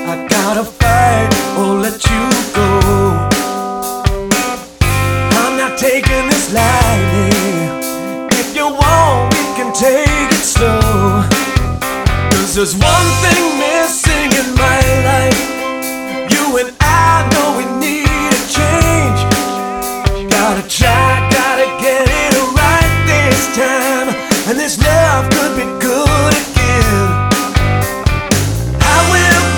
I gotta fight or let you go. I'm not taking this lightly. If you want, we can take it slow. 'Cause there's one thing